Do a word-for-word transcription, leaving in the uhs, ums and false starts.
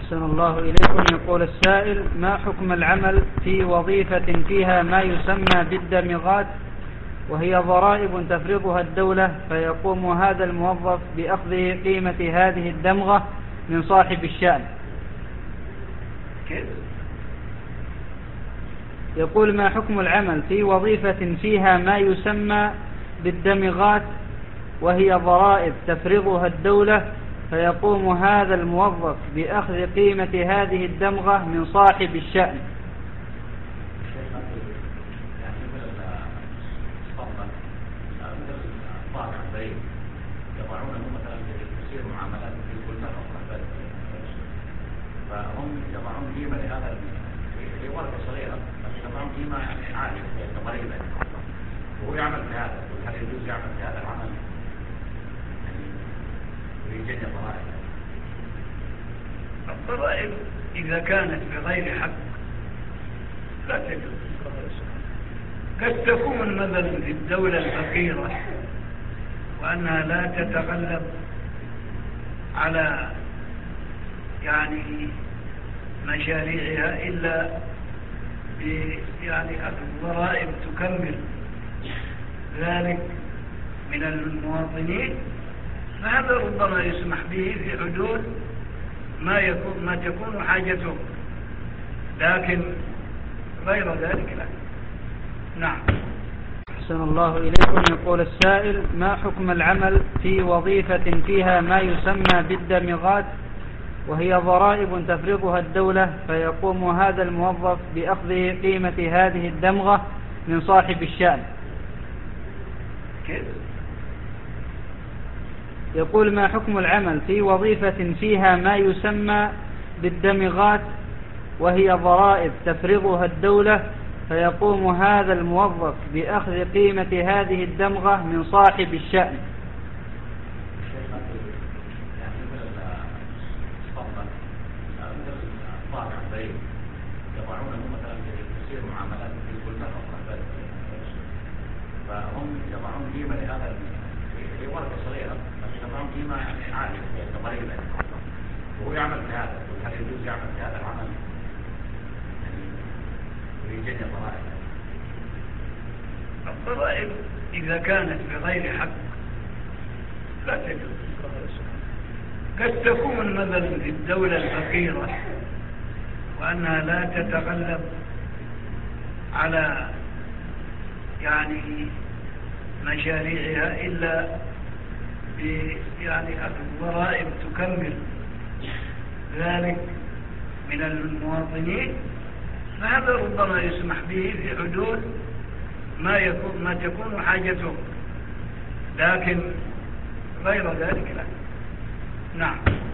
أحسن الله إليكم. يقول السائل: ما حكم العمل في وظيفة فيها ما يسمى بالدمغات وهي ضرائب تفرضها الدولة، فيقوم هذا الموظف بأخذ قيمة هذه الدمغة من صاحب الشأن؟ يقول: ما حكم العمل في وظيفة فيها ما يسمى بالدمغات وهي ضرائب تفرضها الدولة، فيقوم هذا الموظف بأخذ قيمة هذه الدمغة من صاحب الشأن؟ فهم يضعون قيمة لهذا لورقة صغيرة، بس يضعون قيمة يعني عالية كضريبة، وهو يعمل في هذا. هل يجوز يعمل في هذا العمل يعني ويجني ضرائب؟ الضرائب إذا كانت بغير حق لا تجوز. قد تكون مثلا في الدولة الفقيرة وأنها لا تتغلب على يعني مشاريعها إلا يعني أخذ ضرائب تكمل ذلك من المواطنين، فهذا ربما يسمح به في حدود ما يكون ما تكون حاجتهم، لكن غير ذلك لا. نعم. أحسن الله إليكم. يقول السائل: ما حكم العمل في وظيفة فيها ما يسمى بالدمغات وهي ضرائب تفرضها الدولة، فيقوم هذا الموظف بأخذ قيمة هذه الدمغة من صاحب الشأن؟ يقول: ما حكم العمل في وظيفة فيها ما يسمى بالدمغات وهي ضرائب تفرضها الدولة، فيقوم هذا الموظف بأخذ قيمة هذه الدمغة من صاحب الشأن؟ فهم يضعون قيمة لهذا لورقة صغيرة، بس يضعون قيمة يعني عالية كضريبة، وهو يعمل في هذا. هل يجوز يعمل في هذا العمل يعني ويجني ضرائب؟ الضرائب إذا كانت بغير حق لا تجوز. قد تكون مثلا في الدولة الفقيرة وأنها لا تتغلب على يعني مشاريعها إلا يعني أخذ ضرائب تكمل ذلك من المواطنين، فهذا ربما يسمح به في حدود ما يكون ما تكون حاجتهم، لكن غير ذلك لا. نعم.